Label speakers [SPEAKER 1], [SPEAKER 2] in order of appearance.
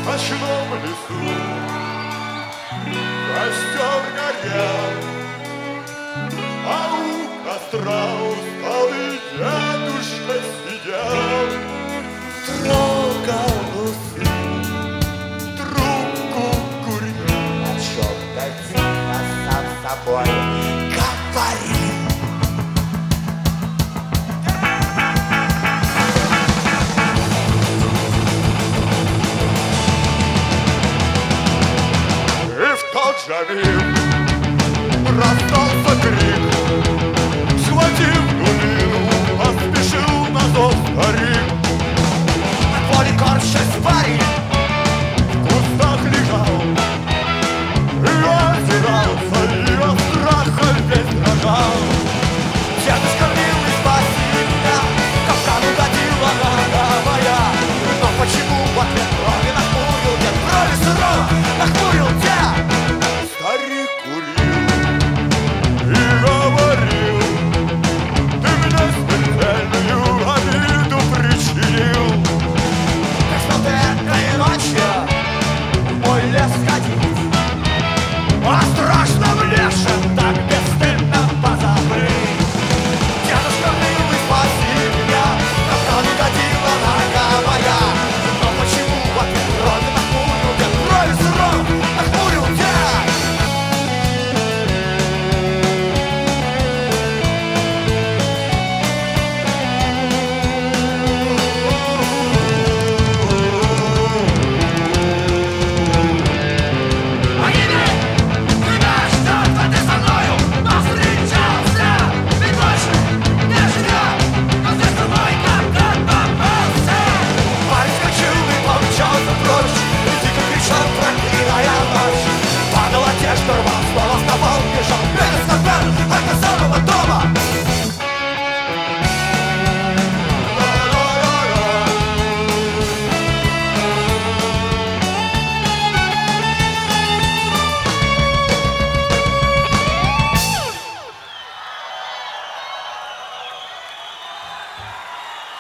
[SPEAKER 1] ночном лесу. Костер горел, а у костра усталый дедушка сидел, трогал усы, трубку курил,
[SPEAKER 2] о чем-то тихо сам собой говорил.
[SPEAKER 1] и в тот же миг